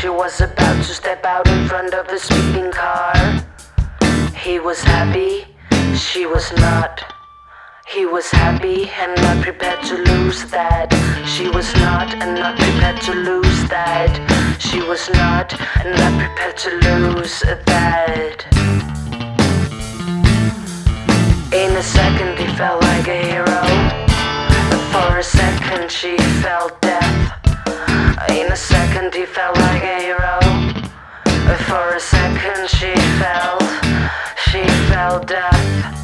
She was about to step out in front of the speeding car. He was happy, she was not. He was happy and not prepared to lose that. She was not and not prepared to lose that. She was not and not prepared to lose that. In a second he felt like a hero. For a second she felt death. In a second he felt like a hero. For a second she felt death.